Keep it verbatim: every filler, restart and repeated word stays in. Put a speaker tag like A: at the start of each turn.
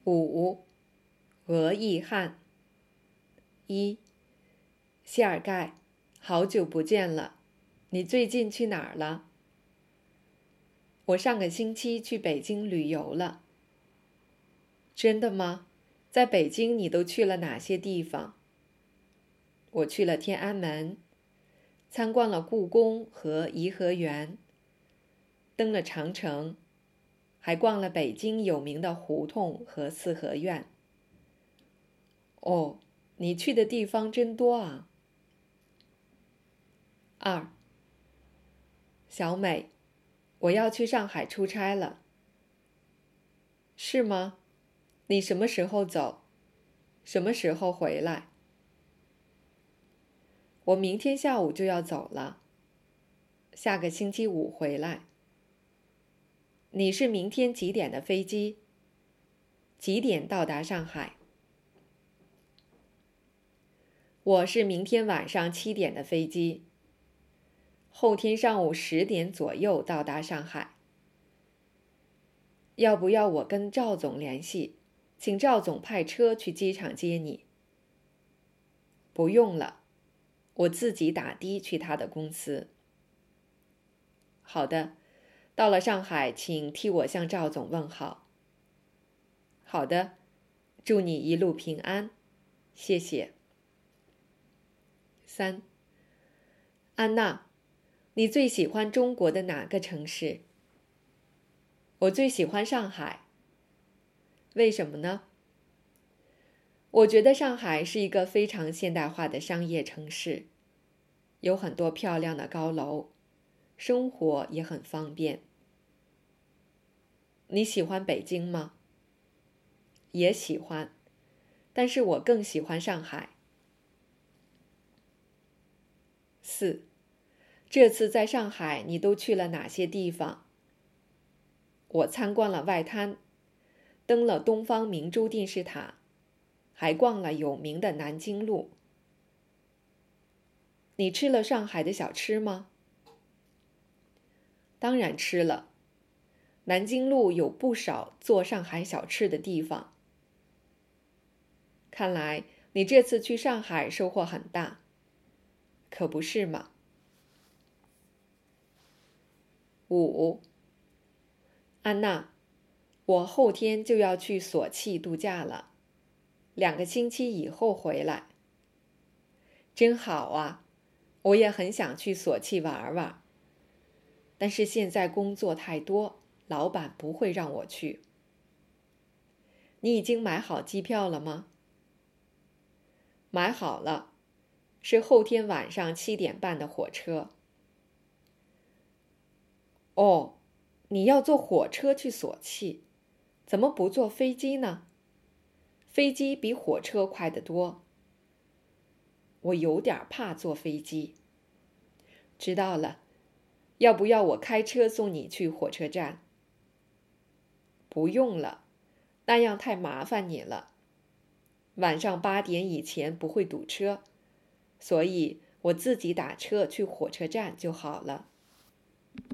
A: 五、俄译汉。一、谢尔盖，好久不见了，你最近去哪儿了？我上个星期去北京旅游了。真的吗？在北京你都去了哪些地方？我去了天安门，参观了故宫和颐和园，登了长城，还逛了北京有名的胡同和四合院。哦，你去的地方真多啊。二、小美，我要去上海出差了。是吗？你什么时候走？什么时候回来？我明天下午就要走了，下个星期五回来。你是明天几点的飞机？几点到达上海？我是明天晚上七点的飞机，后天上午十点左右到达上海。要不要我跟赵总联系，请赵总派车去机场接你？不用了，我自己打的去他的公司。好的，到了上海，请替我向赵总问好。好的，祝你一路平安，谢谢。三、安娜，你最喜欢中国的哪个城市？我最喜欢上海。为什么呢？我觉得上海是一个非常现代化的商业城市，有很多漂亮的高楼，生活也很方便。你喜欢北京吗？也喜欢，但是我更喜欢上海。四、这次在上海你都去了哪些地方？我参观了外滩，登了东方明珠电视塔，还逛了有名的南京路。你吃了上海的小吃吗？当然吃了，南京路有不少做上海小吃的地方。看来你这次去上海收获很大，可不是吗？五、安娜，我后天就要去索契度假了，两个星期以后回来。真好啊，我也很想去索契玩玩，但是现在工作太多，老板不会让我去。你已经买好机票了吗？买好了，是后天晚上七点半的火车。哦，你要坐火车去索契，怎么不坐飞机呢？飞机比火车快得多。我有点怕坐飞机。知道了，要不要我开车送你去火车站？不用了，那样太麻烦你了。晚上八点以前不会堵车，所以我自己打车去火车站就好了。